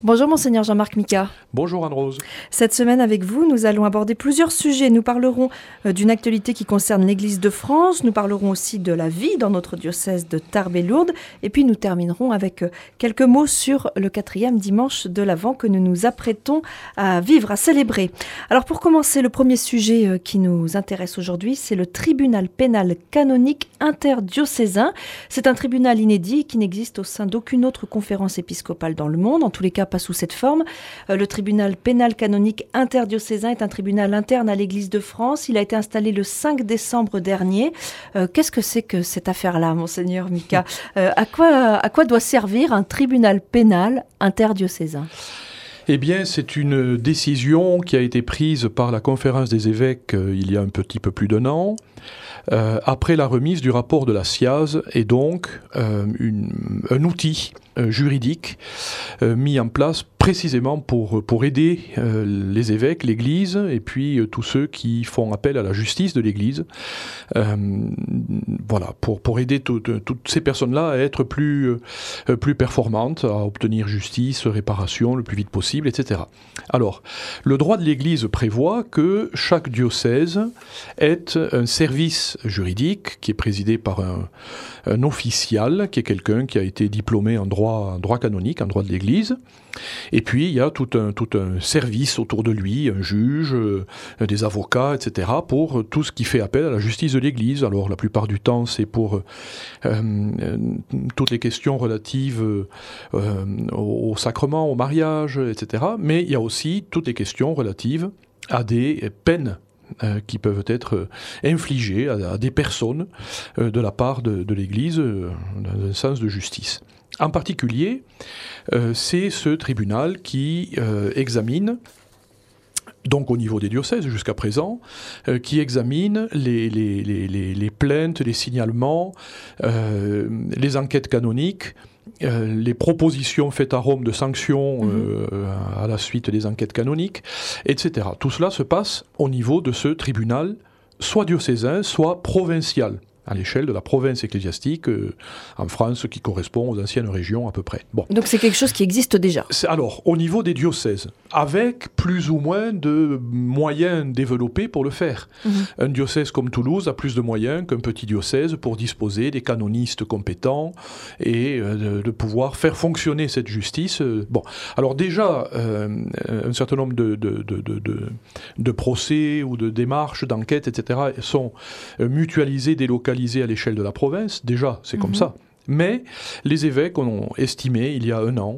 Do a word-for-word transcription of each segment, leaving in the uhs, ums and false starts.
Bonjour Monseigneur Jean-Marc Mika. Bonjour Anne-Rose. Cette semaine avec vous, nous allons aborder plusieurs sujets. Nous parlerons euh, d'une actualité qui concerne l'Église de France, nous parlerons aussi de la vie dans notre diocèse de Tarbes et Lourdes, et puis nous terminerons avec euh, quelques mots sur le quatrième dimanche de l'Avent que nous nous apprêtons à vivre, à célébrer. Alors pour commencer, le premier sujet euh, qui nous intéresse aujourd'hui, c'est le tribunal pénal canonique interdiocésain. C'est un tribunal inédit qui n'existe au sein d'aucune autre conférence épiscopale dans le monde, en tous les cas pas sous cette forme. Euh, le tribunal pénal canonique interdiocésain est un tribunal interne à l'Église de France. Il a été installé le cinq décembre dernier. Euh, qu'est-ce que c'est que cette affaire-là, Monseigneur Mika ? euh, à, quoi, à quoi doit servir un tribunal pénal interdiocésain ? Eh bien, c'est une décision qui a été prise par la conférence des évêques euh, il y a un petit peu plus d'un an, euh, après la remise du rapport de la S I A Z, et donc euh, une, un outil euh, juridique euh, mis en place précisément pour, pour aider euh, les évêques, l'Église, et puis euh, tous ceux qui font appel à la justice de l'Église. Euh, voilà, pour, pour aider tout, toutes ces personnes-là à être plus, euh, plus performantes, à obtenir justice, réparation le plus vite possible, et cetera. Alors, le droit de l'Église prévoit que chaque diocèse ait un service juridique qui est présidé par un, un official, qui est quelqu'un qui a été diplômé en droit, en droit canonique, en droit de l'Église. Et puis, il y a tout un, tout un service autour de lui, un juge, euh, des avocats, et cetera, pour tout ce qui fait appel à la justice de l'Église. Alors, la plupart du temps, c'est pour euh, euh, toutes les questions relatives euh, au, au sacrement, au mariage, et cetera. Mais il y a aussi toutes les questions relatives à des peines Euh, qui peuvent être euh, infligées à, à des personnes euh, de la part de, de l'Église euh, dans un sens de justice. En particulier, euh, c'est ce tribunal qui euh, examine, donc au niveau des diocèses jusqu'à présent, euh, qui examine les, les, les, les, les plaintes, les signalements, euh, les enquêtes canoniques, Euh, les propositions faites à Rome de sanctions euh, mmh. à la suite des enquêtes canoniques, et cetera. Tout cela se passe au niveau de ce tribunal, soit diocésain, soit provincial, à l'échelle de la province ecclésiastique euh, en France, qui correspond aux anciennes régions à peu près. Bon. Donc c'est quelque chose qui existe déjà. C'est, alors, au niveau des diocèses, avec plus ou moins de moyens développés pour le faire. Mmh. Un diocèse comme Toulouse a plus de moyens qu'un petit diocèse pour disposer des canonistes compétents et euh, de, de pouvoir faire fonctionner cette justice. Bon, alors déjà, euh, un certain nombre de, de, de, de, de, de procès ou de démarches, d'enquêtes, et cetera sont mutualisés, délocalisés à l'échelle de la province. Déjà, c'est mmh. comme ça. Mais les évêques ont estimé, il y a un an,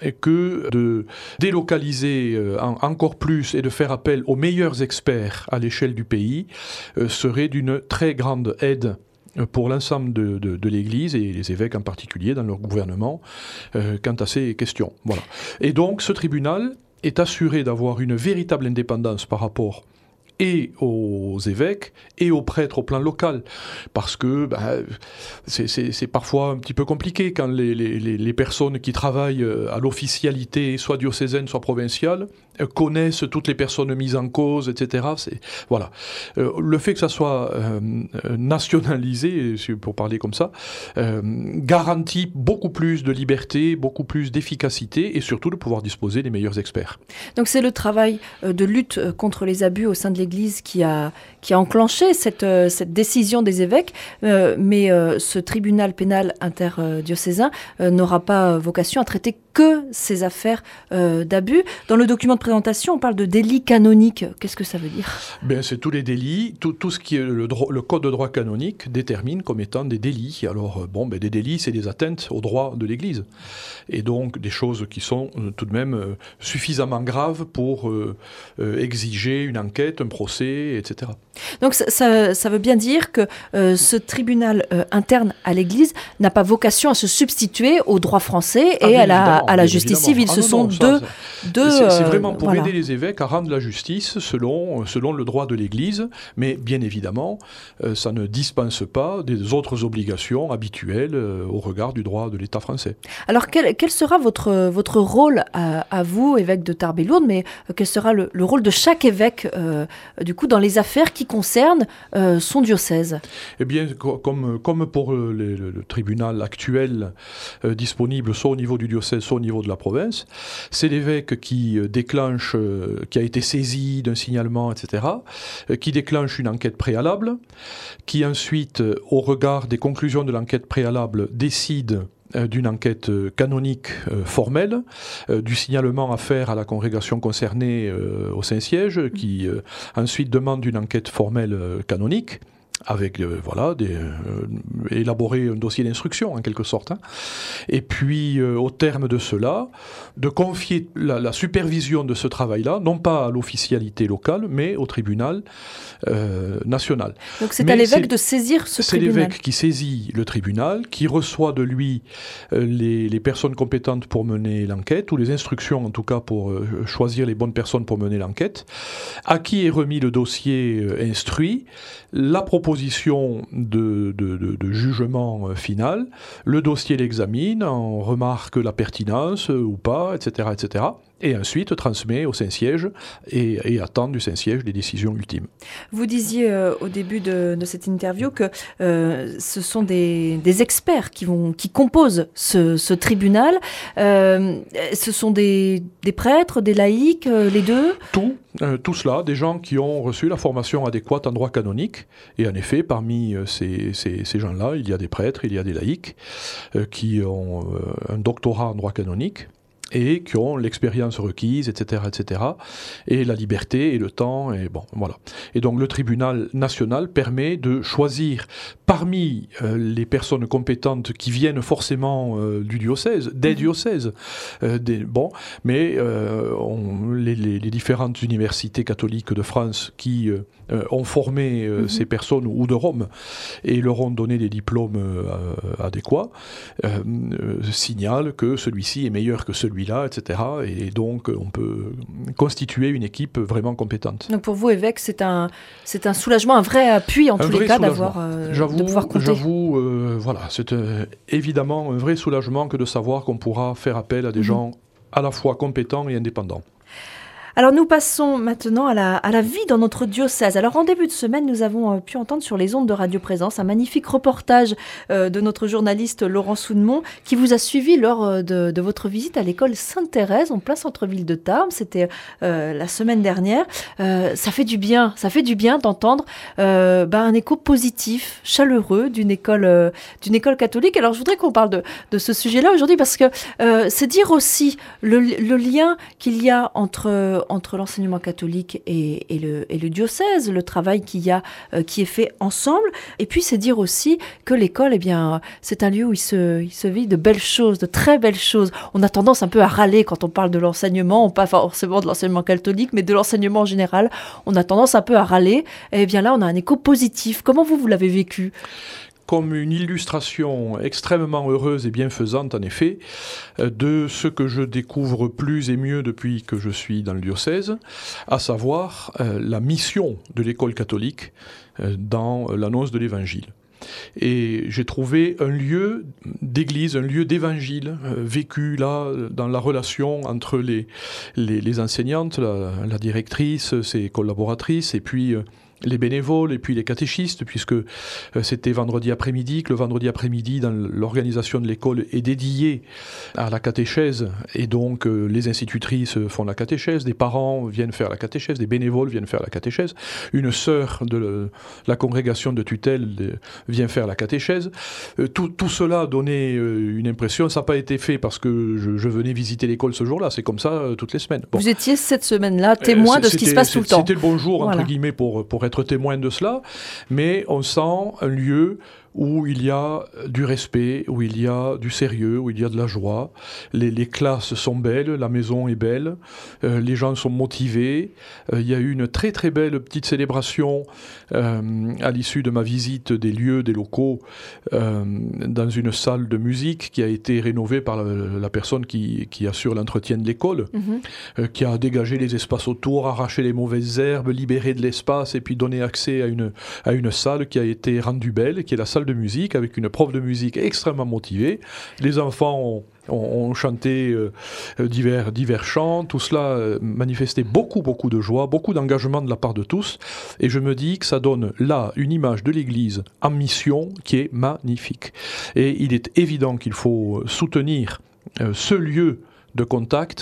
que de délocaliser euh, en, encore plus et de faire appel aux meilleurs experts à l'échelle du pays euh, serait d'une très grande aide pour l'ensemble de, de, de l'Église, et les évêques en particulier dans leur gouvernement, euh, quant à ces questions. Voilà. Et donc ce tribunal est assuré d'avoir une véritable indépendance par rapport et aux évêques et aux prêtres au plan local, parce que ben, c'est, c'est, c'est parfois un petit peu compliqué quand les, les, les personnes qui travaillent à l'officialité, soit diocésaine, soit provinciale, connaissent toutes les personnes mises en cause, et cetera. C'est, voilà. Euh, le fait que ça soit euh, nationalisé, pour parler comme ça, euh, garantit beaucoup plus de liberté, beaucoup plus d'efficacité, et surtout de pouvoir disposer des meilleurs experts. Donc c'est le travail de lutte contre les abus au sein de l'Église qui a, qui a enclenché cette, cette décision des évêques, euh, mais euh, ce tribunal pénal interdiocésain euh, n'aura pas vocation à traiter que ces affaires euh, d'abus. Dans le document de présentation, on parle de délits canoniques. Qu'est-ce que ça veut dire ? Ben, c'est tous les délits, tout, tout ce qui est le, droit, le code de droit canonique détermine comme étant des délits. Alors, bon, ben, des délits, c'est des atteintes au droit de l'Église. Et donc, des choses qui sont euh, tout de même euh, suffisamment graves pour euh, euh, exiger une enquête, un procès, et cetera. Donc, ça, ça, ça veut bien dire que euh, ce tribunal euh, interne à l'Église n'a pas vocation à se substituer au droit français et ah, à la, à la justice civile. Ah, Ce non, sont non, deux... ça, deux c'est, c'est euh, vraiment pour voilà. aider les évêques à rendre la justice selon, selon le droit de l'Église, mais bien évidemment, euh, ça ne dispense pas des autres obligations habituelles euh, au regard du droit de l'État français. Alors, quel, quel sera votre, votre rôle à, à vous, évêque de Tarbes et Lourdes, mais euh, quel sera le, le rôle de chaque évêque, euh, du coup, dans les affaires qui concernent euh, son diocèse ? Eh bien, comme, comme pour le, le, le tribunal actuel euh, disponible soit au niveau du diocèse, soit au niveau de la province. C'est l'évêque qui déclenche, qui a été saisi d'un signalement, et cetera, qui déclenche une enquête préalable, qui ensuite, au regard des conclusions de l'enquête préalable, décide d'une enquête canonique euh, formelle, euh, du signalement à faire à la congrégation concernée euh, au Saint-Siège, qui euh, ensuite demande une enquête formelle euh, canonique, avec euh, voilà, des, euh, élaborer un dossier d'instruction en quelque sorte. Hein. Et puis, euh, au terme de cela, de confier la, la supervision de ce travail-là, non pas à l'officialité locale, mais au tribunal euh, national. Donc c'est mais à l'évêque c'est, de saisir ce c'est tribunal. C'est l'évêque qui saisit le tribunal, qui reçoit de lui euh, les, les personnes compétentes pour mener l'enquête, ou les instructions en tout cas pour euh, choisir les bonnes personnes pour mener l'enquête, à qui est remis le dossier euh, instruit, la proposition de, de, de, de jugement final, le dossier l'examine, on remarque la pertinence euh, ou pas, et cetera, et cetera, et ensuite transmet au Saint-Siège et, et attend du Saint-Siège les décisions ultimes. Vous disiez euh, au début de, de cette interview que euh, ce sont des, des experts qui, vont, qui composent ce, ce tribunal. Euh, ce sont des, des prêtres, des laïcs, euh, les deux ? Tout, euh, tout cela, des gens qui ont reçu la formation adéquate en droit canonique. Et en effet, parmi euh, ces, ces, ces gens-là, il y a des prêtres, il y a des laïcs euh, qui ont euh, un doctorat en droit canonique, et qui ont l'expérience requise, et cetera, et cetera, et la liberté et le temps, et bon, voilà. Et donc le tribunal national permet de choisir parmi euh, les personnes compétentes qui viennent forcément euh, du diocèse, des diocèses, euh, des, bon, mais euh, on, les, les, les différentes universités catholiques de France qui euh, ont formé euh, mm-hmm. ces personnes, ou de Rome, et leur ont donné des diplômes euh, adéquats, euh, euh, signalent que celui-ci est meilleur que celui là, et cetera. Et donc, on peut constituer une équipe vraiment compétente. Donc, pour vous, évêque, c'est un, c'est un soulagement, un vrai appui en un tous les cas soulagement. d'avoir, euh, j'avoue, de pouvoir compter. J'avoue, euh, voilà, c'est euh, évidemment un vrai soulagement que de savoir qu'on pourra faire appel à des mmh. gens à la fois compétents et indépendants. Alors nous passons maintenant à la, à la vie dans notre diocèse. Alors en début de semaine, nous avons euh, pu entendre sur les ondes de Radio Présence un magnifique reportage euh, de notre journaliste Laurent Soudemont qui vous a suivi lors euh, de, de votre visite à l'école Sainte-Thérèse en plein centre-ville de Tarbes. C'était euh, la semaine dernière. Euh, ça fait du bien, ça fait du bien d'entendre euh, bah, un écho positif, chaleureux d'une école, euh, d'une école catholique. Alors je voudrais qu'on parle de, de ce sujet-là aujourd'hui parce que euh, c'est dire aussi le, le lien qu'il y a entre entre l'enseignement catholique et, et, le, et le diocèse, le travail qu'il y a, euh, qui est fait ensemble. Et puis, c'est dire aussi que l'école, eh bien, c'est un lieu où il se, il se vit de belles choses, de très belles choses. On a tendance un peu à râler quand on parle de l'enseignement, pas forcément de l'enseignement catholique, mais de l'enseignement en général. On a tendance un peu à râler. Et bien là, on a un écho positif. Comment vous, vous l'avez vécu ? Comme une illustration extrêmement heureuse et bienfaisante, en effet, de ce que je découvre plus et mieux depuis que je suis dans le diocèse, à savoir euh, la mission de l'école catholique euh, dans l'annonce de l'Évangile. Et j'ai trouvé un lieu d'église, un lieu d'évangile euh, vécu là dans la relation entre les, les, les enseignantes, la, la directrice, ses collaboratrices, et puis euh, les bénévoles et puis les catéchistes, puisque euh, c'était vendredi après-midi, que le vendredi après-midi, dans l'organisation de l'école, est dédié à la catéchèse, et donc euh, les institutrices font la catéchèse, des parents viennent faire la catéchèse, des bénévoles viennent faire la catéchèse, une sœur de le, la congrégation de tutelle de, vient faire la catéchèse. Euh, tout, tout cela donnait euh, une impression, ça n'a pas été fait parce que je, je venais visiter l'école ce jour-là, c'est comme ça euh, toutes les semaines. Bon. Vous étiez cette semaine-là témoin euh, de ce qui se passe tout le temps. C'était le bonjour, voilà. entre guillemets, pour, pour être témoin de cela, mais on sent un lieu où il y a du respect, où il y a du sérieux, où il y a de la joie. Les, les classes sont belles, la maison est belle, euh, les gens sont motivés. Euh, il y a eu une très très belle petite célébration euh, à l'issue de ma visite des lieux, des locaux, euh, dans une salle de musique qui a été rénovée par la, la personne qui, qui assure l'entretien de l'école, mm-hmm. euh, qui a dégagé les espaces autour, arraché les mauvaises herbes, libéré de l'espace et puis donné accès à une, à une salle qui a été rendue belle, qui est la salle de musique, avec une prof de musique extrêmement motivée. Les enfants ont, ont, ont chanté euh, divers, divers chants. Tout cela euh, manifestait beaucoup, beaucoup de joie, beaucoup d'engagement de la part de tous. Et je me dis que ça donne là une image de l'Église en mission qui est magnifique. Et il est évident qu'il faut soutenir euh, ce lieu de contact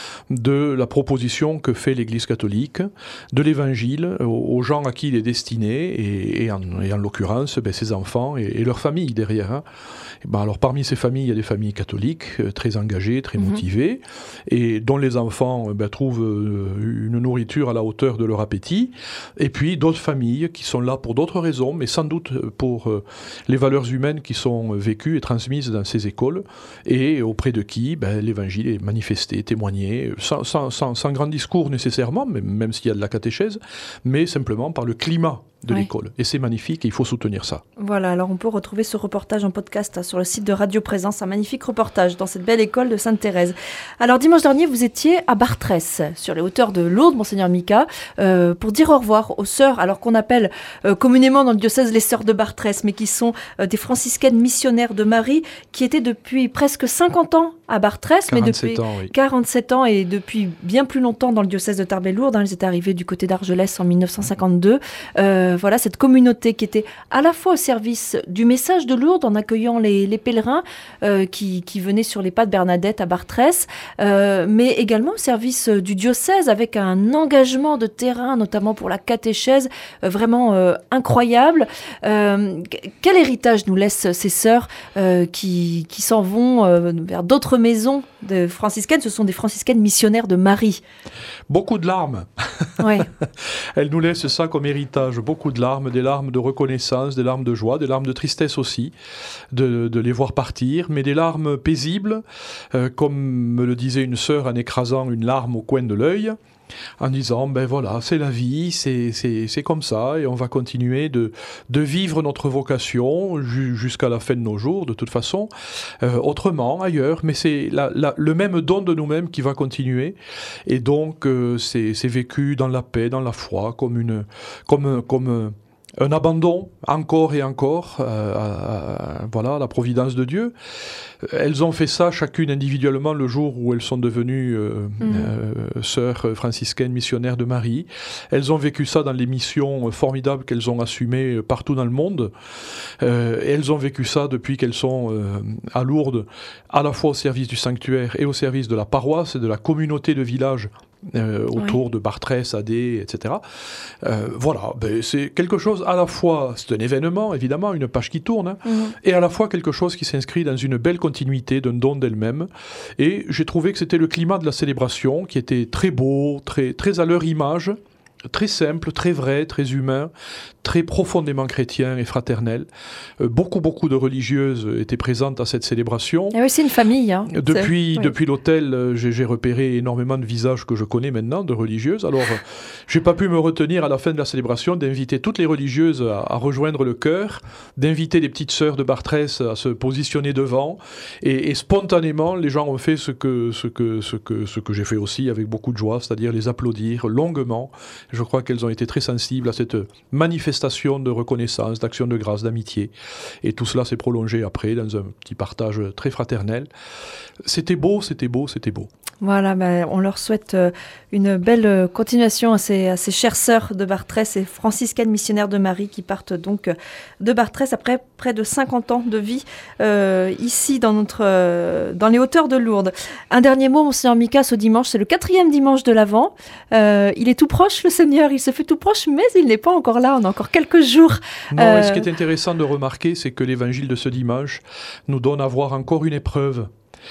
de la proposition que fait l'Église catholique, de l'Évangile, aux gens à qui il est destiné, et, et, en, et en l'occurrence, ben, ses enfants et, et leurs familles derrière. Hein. Et ben, alors parmi ces familles, il y a des familles catholiques euh, très engagées, très mmh. motivées, et dont les enfants ben, trouvent euh, une nourriture à la hauteur de leur appétit, et puis d'autres familles qui sont là pour d'autres raisons, mais sans doute pour euh, les valeurs humaines qui sont vécues et transmises dans ces écoles, et auprès de qui ben, l'Évangile est manifesté, témoigné, sans, sans, sans, sans grand discours nécessairement, même s'il y a de la catéchèse, mais simplement par le climat de oui. l'école. Et c'est magnifique et il faut soutenir ça. Voilà, alors on peut retrouver ce reportage en podcast sur le site de Radio Présence, un magnifique reportage dans cette belle école de Sainte-Thérèse. Alors dimanche dernier, vous étiez à Bartrès, sur les hauteurs de Lourdes, Monseigneur Mika, euh, pour dire au revoir aux sœurs, alors qu'on appelle euh, communément dans le diocèse les sœurs de Bartrès, mais qui sont euh, des franciscaines missionnaires de Marie, qui étaient depuis presque cinquante ans à Bartrès, mais depuis ans, oui. quarante-sept ans et depuis bien plus longtemps dans le diocèse de Tarbes-et-Lourdes. Hein, elles étaient arrivées du côté d'Argelès en dix-neuf cent cinquante-deux. Euh, voilà, cette communauté qui était à la fois au service du message de Lourdes en accueillant les, les pèlerins euh, qui, qui venaient sur les pas de Bernadette à Bartrès, euh, mais également au service du diocèse avec un engagement de terrain, notamment pour la catéchèse, euh, vraiment euh, incroyable. Euh, quel héritage nous laissent ces sœurs euh, qui, qui s'en vont euh, vers d'autres maisons de franciscaines? Ce sont des franciscaines missionnaires de Marie. Beaucoup de larmes. Ouais. Elles nous laissent ça comme héritage, beaucoup de larmes, des larmes de reconnaissance, des larmes de joie, des larmes de tristesse aussi, de, de les voir partir, mais des larmes paisibles, euh, comme me le disait une sœur en écrasant une larme au coin de l'œil, en disant, ben voilà, c'est la vie, c'est, c'est, c'est comme ça, et on va continuer de, de vivre notre vocation ju- jusqu'à la fin de nos jours, de toute façon, euh, autrement, ailleurs, mais c'est la, la, le même don de nous-mêmes qui va continuer, et donc euh, c'est, c'est vécu dans la paix, dans la foi, comme une... Comme, comme, un abandon, encore et encore, euh, à, à, voilà, à la providence de Dieu. Elles ont fait ça chacune individuellement le jour où elles sont devenues euh, mmh. euh, sœurs franciscaines missionnaires de Marie. Elles ont vécu ça dans les missions formidables qu'elles ont assumées partout dans le monde. Euh, et elles ont vécu ça depuis qu'elles sont euh, à Lourdes, à la fois au service du sanctuaire et au service de la paroisse et de la communauté de village Euh, autour oui. de Bartrès, Adé, et cetera. Euh, voilà, ben, c'est quelque chose à la fois, c'est un événement, évidemment, une page qui tourne, hein, mmh. et à la fois quelque chose qui s'inscrit dans une belle continuité d'un don d'elle-même. Et j'ai trouvé que c'était le climat de la célébration qui était très beau, très, très à leur image, très simple, très vrai, très humain, très profondément chrétien et fraternel. Euh, beaucoup, beaucoup de religieuses étaient présentes à cette célébration. Il y a aussi une famille. Hein. Depuis, oui. depuis l'hôtel, j'ai, j'ai repéré énormément de visages que je connais maintenant, de religieuses. Alors, j'ai pas pu me retenir à la fin de la célébration d'inviter toutes les religieuses à, à rejoindre le chœur, d'inviter les petites sœurs de Bartrès à se positionner devant. Et, et spontanément, les gens ont fait ce que, ce que, ce que, ce que j'ai fait aussi avec beaucoup de joie, c'est-à-dire les applaudir longuement. Je crois qu'elles ont été très sensibles à cette manifestation de reconnaissance, d'action de grâce, d'amitié. Et tout cela s'est prolongé après dans un petit partage très fraternel. C'était beau, c'était beau, c'était beau. Voilà, bah, on leur souhaite euh, une belle continuation à ces, à ces chères sœurs de Bartrès et franciscaines missionnaires de Marie qui partent donc de Bartrès après près de cinquante ans de vie euh, ici dans, notre, euh, dans les hauteurs de Lourdes. Un dernier mot, Monseigneur Mika, ce dimanche, c'est le quatrième dimanche de l'Avent. Euh, il est tout proche, le Seigneur, il se fait tout proche, mais il n'est pas encore là, on a encore quelques jours. Non, euh... ce qui est intéressant de remarquer, c'est que l'évangile de ce dimanche nous donne à voir encore une épreuve.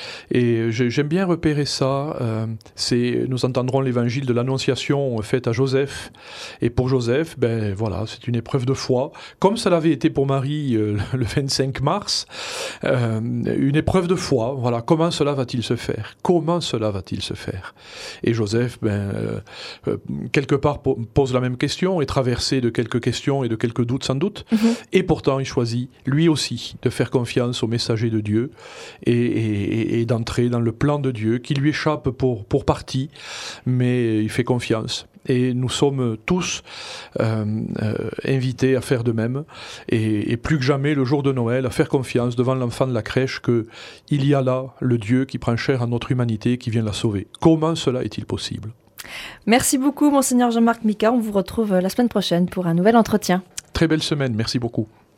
Et j'aime bien repérer ça. Euh, c'est, nous entendrons l'évangile de l'Annonciation faite à Joseph. Et pour Joseph, ben voilà, c'est une épreuve de foi, comme ça l'avait été pour Marie euh, le vingt-cinq mars. Euh, une épreuve de foi. Voilà, comment cela va-t-il se faire ? Comment cela va-t-il se faire ? Et Joseph, ben euh, euh, quelque part po- pose la même question, est traversé de quelques questions et de quelques doutes sans doute. Mm-hmm. Et pourtant, il choisit lui aussi de faire confiance au messager de Dieu et, et et d'entrer dans le plan de Dieu qui lui échappe pour, pour partie, mais il fait confiance. Et nous sommes tous euh, euh, invités à faire de même, et, et plus que jamais le jour de Noël, à faire confiance devant l'enfant de la crèche qu'il y a là le Dieu qui prend chair à notre humanité, qui vient la sauver. Comment cela est-il possible ? Merci beaucoup, Monseigneur Jean-Marc Mika. On vous retrouve la semaine prochaine pour un nouvel entretien. Très belle semaine, merci beaucoup.